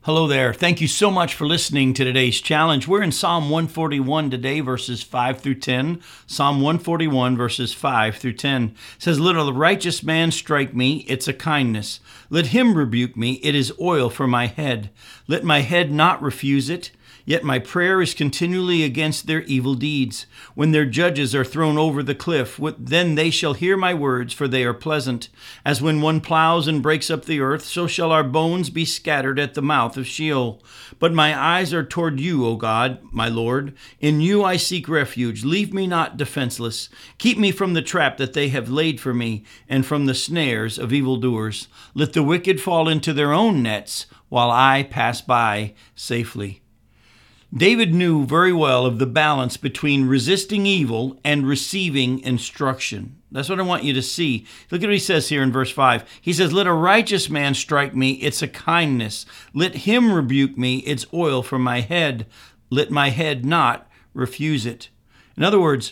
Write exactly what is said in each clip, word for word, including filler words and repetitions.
Hello there. Thank you so much for listening to today's challenge. We're in Psalm one forty-one today, verses five through ten. Psalm one forty-one, verses five through ten. It says, "Let a righteous man strike me, it's a kindness. Let him rebuke me, it is oil for my head. Let my head not refuse it. Yet my prayer is continually against their evil deeds. When their judges are thrown over the cliff, then they shall hear my words, for they are pleasant. As when one plows and breaks up the earth, so shall our bones be scattered at the mouth of Sheol. But my eyes are toward you, O God, my Lord. In you I seek refuge. Leave me not defenseless. Keep me from the trap that they have laid for me, and from the snares of evildoers. Let the wicked fall into their own nets, while I pass by safely." David knew very well of the balance between resisting evil and receiving instruction. That's what I want you to see. Look at what he says here in verse five. He says, "Let a righteous man strike me, it's a kindness. Let him rebuke me, it's oil for my head. Let my head not refuse it." In other words,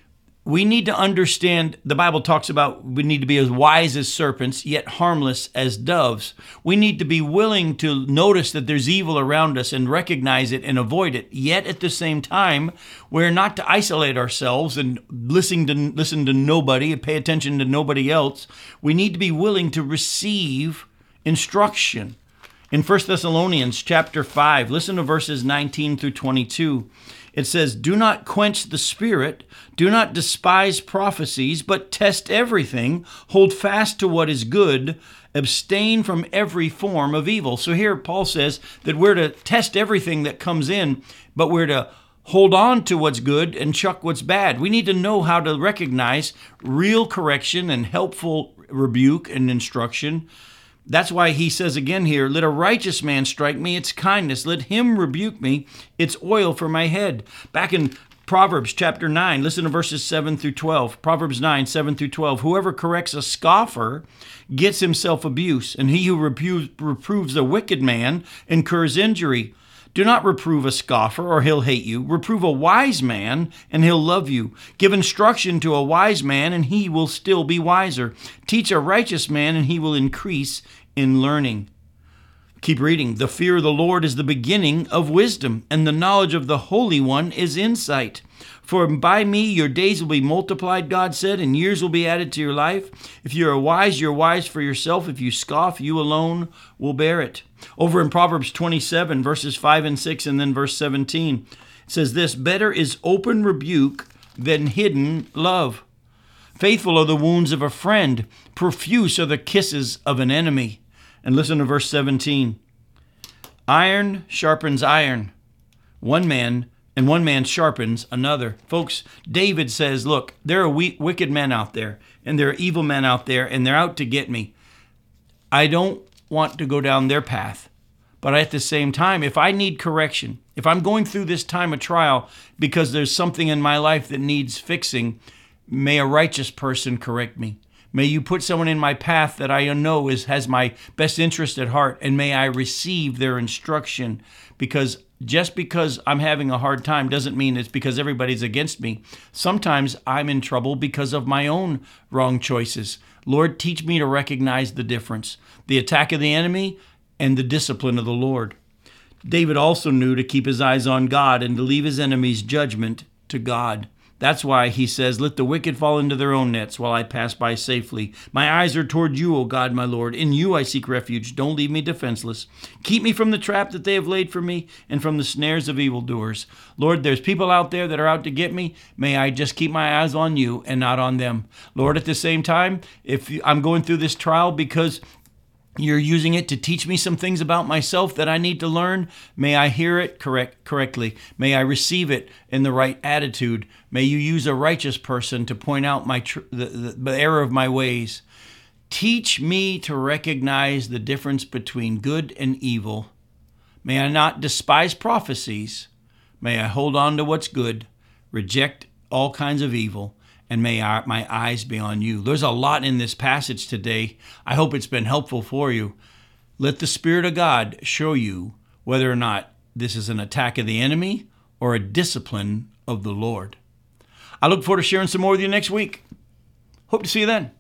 we need to understand, the Bible talks about we need to be as wise as serpents, yet harmless as doves. We need to be willing to notice that there's evil around us and recognize it and avoid it. Yet at the same time, we're not to isolate ourselves and listen to, listen to nobody and pay attention to nobody else. We need to be willing to receive instruction. In First Thessalonians chapter five, listen to verses nineteen through twenty-two. It says, "Do not quench the spirit, do not despise prophecies, but test everything, hold fast to what is good, abstain from every form of evil." So here Paul says that we're to test everything that comes in, but we're to hold on to what's good and chuck what's bad. We need to know how to recognize real correction and helpful rebuke and instruction. That's why he says again here, "Let a righteous man strike me, it's kindness. Let him rebuke me, it's oil for my head." Back in Proverbs chapter nine, listen to verses seven through twelve. Proverbs nine, seven through twelve. "Whoever corrects a scoffer gets himself abuse, and he who repu- reproves a wicked man incurs injury. Do not reprove a scoffer, or he'll hate you. Reprove a wise man, and he'll love you. Give instruction to a wise man, and he will still be wiser. Teach a righteous man, and he will increase in learning." Keep reading. "The fear of the Lord is the beginning of wisdom, and the knowledge of the Holy One is insight. For by me your days will be multiplied," God said, "and years will be added to your life. If you are wise, you're wise for yourself. If you scoff, you alone will bear it." Over in Proverbs twenty-seven, verses five and six, and then verse seventeen, it says this, "Better is open rebuke than hidden love. Faithful are the wounds of a friend. Profuse are the kisses of an enemy." And listen to verse seventeen. "Iron sharpens iron. One man and one man sharpens another." Folks, David says, look, there are we- wicked men out there, and there are evil men out there, and they're out to get me. I don't want to go down their path. But at the same time, if I need correction, if I'm going through this time of trial because there's something in my life that needs fixing, may a righteous person correct me. May you put someone in my path that I know is has my best interest at heart, and may I receive their instruction, because just because I'm having a hard time doesn't mean it's because everybody's against me. Sometimes I'm in trouble because of my own wrong choices. Lord, teach me to recognize the difference, the attack of the enemy and the discipline of the Lord. David also knew to keep his eyes on God and to leave his enemy's judgment to God. That's why he says, "Let the wicked fall into their own nets while I pass by safely. My eyes are toward you, O God, my Lord. In you I seek refuge. Don't leave me defenseless. Keep me from the trap that they have laid for me and from the snares of evildoers." Lord, there's people out there that are out to get me. May I just keep my eyes on you and not on them. Lord, at the same time, if I'm going through this trial because you're using it to teach me some things about myself that I need to learn, may I hear it correct, correctly. May I receive it in the right attitude. May you use a righteous person to point out my tr- the, the, the error of my ways. Teach me to recognize the difference between good and evil. May I not despise prophecies. May I hold on to what's good, reject all kinds of evil, and may our, my eyes be on you. There's a lot in this passage today. I hope it's been helpful for you. Let the Spirit of God show you whether or not this is an attack of the enemy or a discipline of the Lord. I look forward to sharing some more with you next week. Hope to see you then.